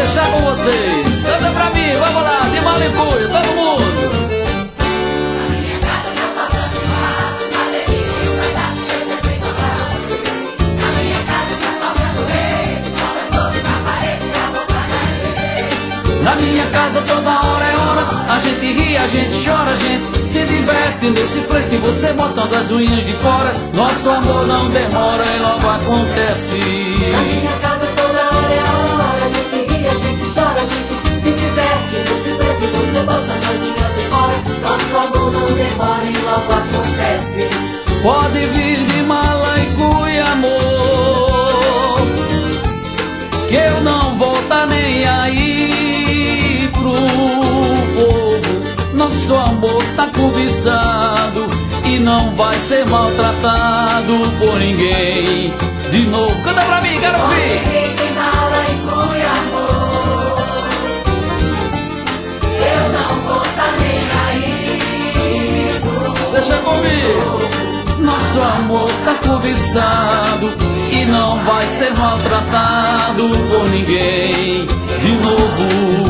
deixar com vocês. Canta pra mim, vamos lá, de Malicuia, todo mundo. Na minha casa tá sobrando espaço, cadeirinha e um pedaço de bem sobrado. Na minha casa tá sobrando rede, sobra todo na parede, amor pra DVD. Na minha casa toda hora é hora, a gente ri, a gente chora, a gente se diverte nesse flerte, você botando as unhas de fora. Nosso amor não demora e logo acontece. Na minha casa toda hora é hora, a gente ri, a gente chora, a gente se diverte nesse flerte, você botando as unhas de fora. Nosso amor não demora e logo acontece. Pode vir de Malicuia, amor, que eu não vou tá nem aí pro povo. Nosso amor tá cobiçado e não vai ser maltratado por ninguém. De novo, canta pra mim, quero ouvir. Pode vir de Malicuia, amor, eu não vou tá nem aí pro povo. Deixa comigo. Nosso amor tá cobiçado e não vai ser maltratado por ninguém. De novo.